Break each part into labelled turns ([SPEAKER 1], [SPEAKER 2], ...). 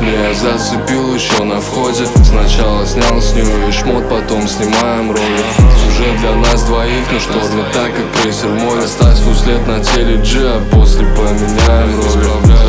[SPEAKER 1] меня зацепил еще на входе. Сначала снял с нее весь шмот, потом снимаем ролик. Уже для нас двоих, но шторме так, как крейсер в море. Оставь след на теле G, а после поменяем роли.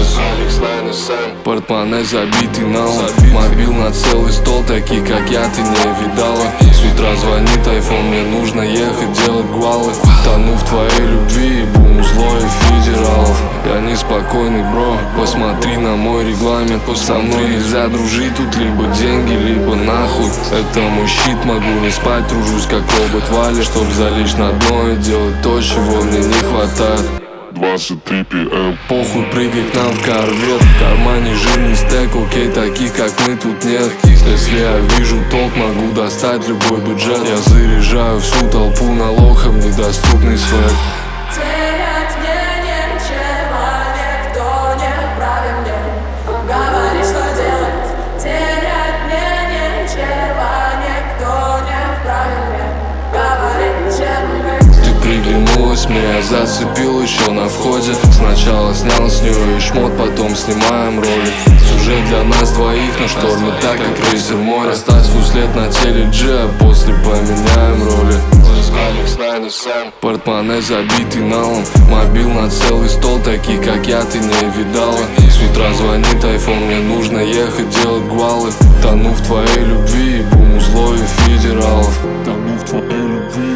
[SPEAKER 1] Портмоне забитый налом, мобил на целый стол, таких как я ты не видала. С утра звонит iPhone, мне нужно ехать делать гвалы. Тону в твоей любви, бум, зло и федералов. Я неспокойный, бро, посмотри на мой регламент. Со мной нельзя дружить, тут либо деньги, либо нахуй. Это мой щит, могу не спать, тружусь как робот Валя, чтоб залечь на дно и делать то, чего мне не хватает.
[SPEAKER 2] 23 PM.
[SPEAKER 1] Похуй, прыгай к нам в корвет. В кармане жирный стек, окей, таких как мы тут нет. Если я вижу толк, могу достать любой бюджет. Я заряжаю всю толпу налогом, недоступный свет.
[SPEAKER 3] Терять мне нечего, никто не вправе мне говорить, что делать. Терять мне нечего, никто не вправе мне говорить, чем быть.
[SPEAKER 1] Приглянулась мне, я зацепил еще на входе. Сначала снял с нее и шмот, потом снимаем ролик. Сюжет для нас двоих, но шторме так, как крейсер в море. Оставь свой след на теле G, а после поменяем роли. Портмоне забитый налом, мобил на целый стол, таких как я ты не видала. С утра звонит iPhone, мне нужно ехать делать гвалы. Тону в твоей любви, бум, зло и федералов.
[SPEAKER 2] Тону в твоей любви.